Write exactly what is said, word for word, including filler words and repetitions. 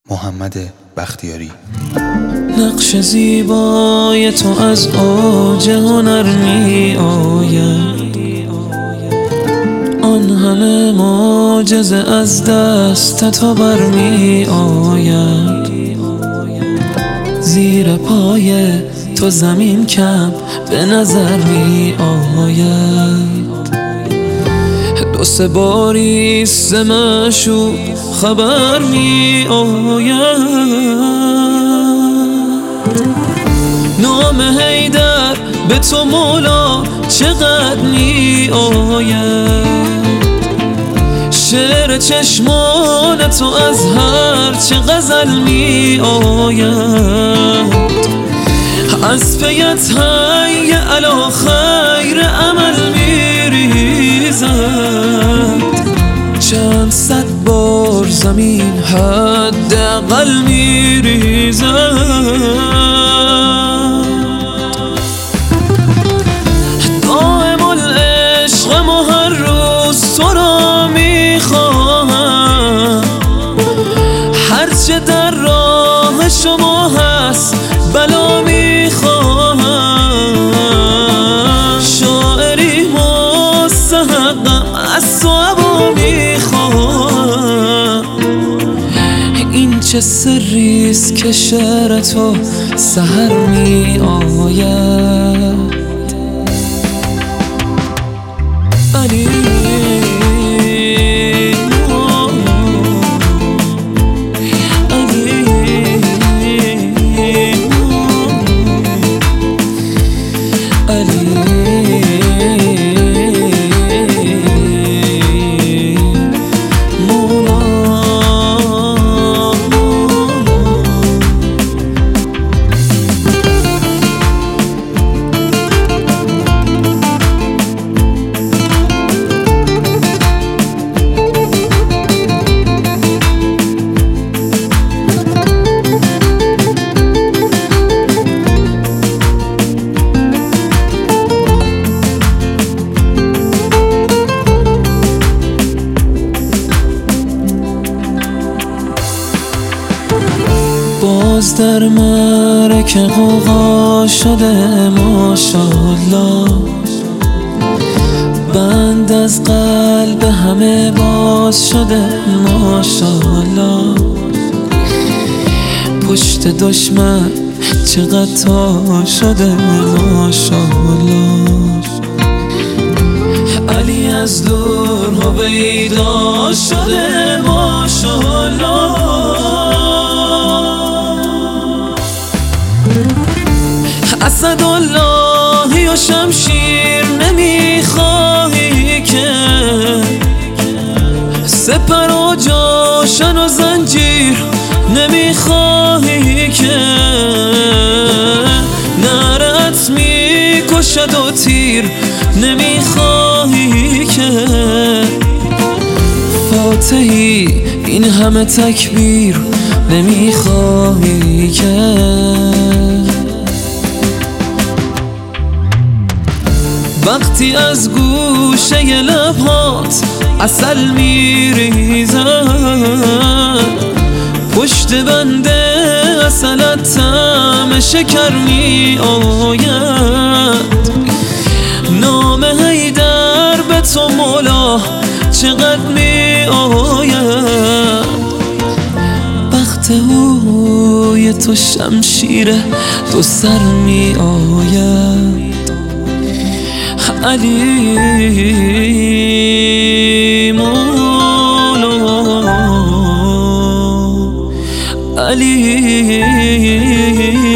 محمد بختیاری. نقش زیبای تو از اوج هنر می آید، آن همه معجزه از دست تو برمی آید. زیر پای تو زمین کم به نظر می آید. دو سه باری سه معشوق خبر می آید. نام حیدر به تو مولا چقدر می آید. شعر چشمان تو از هر چه غزل می آید. از پیت حی علی خیر عمل می ریزد. چند صد بار زمین حداقل می ریزد. دائم العشق و هر روز تو را می خواهم. هرچه در راه شما هست بلا می خواهم. شاعری مستحقم از تو عبا می خواهم. این چه سریست که شعر تو سحر می آید. علی باز در معرکه غوغا شده ماشاءالله. بند از قلب همه باز شده ماشاءالله. پشت دشمن چقدر تا شده ماشاءالله. علی از دور هویدا شده ماشاءالله. اسداللهی و شمشیر نمیخواهی که سپر و جاشن و زنجیر نمیخواهی که نرت میکشد و تیر نمیخواهی که فاتحی این همه تکبیر نمیخواهی که وقتی از گوشه لبهات عسل میریزد. پشت بنده عسلت طعم شکر می آید. نام حیدر به تو مولا چقدر می آید. بخت اوی تو شمشیر دو سر می آید. علی مولا علی